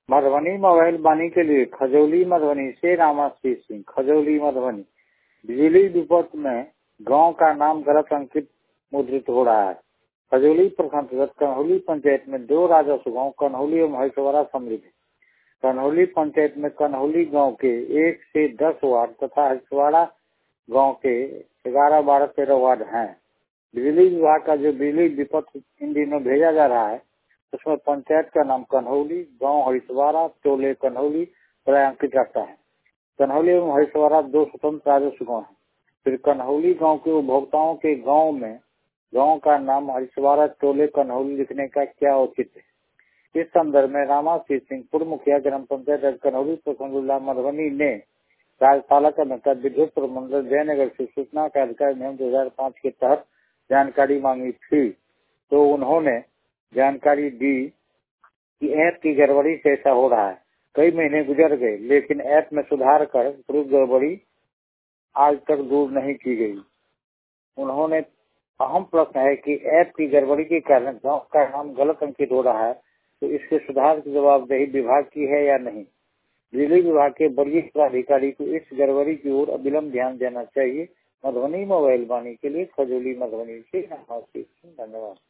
Madhubani mobile बानी के लिए खजौली मधुबनी से रामाशीष सिंह। खजौली मधुबनी, बिजली विपत में गांव का नाम गलत अंकित मुद्रित हो रहा है। खजौली प्रखंड कन्हौली पंचायत में 2 राजस्व गाँव कन्हौली एवं हरिशवाड़ा सम्मिलित है। कन्हौली पंचायत में कन्हौली गांव के 1 से 10 वार्ड तथा हरिशवाड़ा गांव के 11, 12, 13 वार्ड हैं। बिजली विभाग का जो बिजली विपत इन दिनों भेजा जा रहा है उसमें पंचायत का नाम कन्हौली, गांव हरिशवाड़ा, टोले कन्हौली अंकित रहता है। कन्हौली एवं हरिशवाड़ा 2 स्वतंत्र राजस्व गाँव है। फिर कन्हौली गांव के उपभोक्ताओं के गांव में गांव का नाम हरिशवाड़ा, टोले कन्हौली लिखने का क्या औचित्य है। इस संदर्भ में रामाशीष सिंह, पूर्व मुखिया ग्राम पंचायत कन्हौली प्रखंड जिला मधुबनी ने कार्यपालक अभियंता विद्युत प्रमंडल जयनगर से सूचना का अधिकार नियम 2005 के तहत जानकारी मांगी थी, तो उन्होंने जानकारी दी कि ऐप की गड़बड़ी से ऐसा हो रहा है। कई महीने गुजर गए लेकिन ऐप में सुधार कर पूरी गड़बड़ी आज तक दूर नहीं की गई। उन्होंने अहम प्रश्न है कि ऐप की गड़बड़ी के कारण गांव का नाम गलत अंकित हो रहा है, तो इसके सुधार की जवाबदेही विभाग की है या नहीं। बिजली विभाग के वरिष्ठ अधिकारी को इस गड़बड़ी की ओर अविलंब ध्यान देना चाहिए। मधुबनी मोबाइल वाणी के लिए खजौली मधुबनी से। धन्यवाद।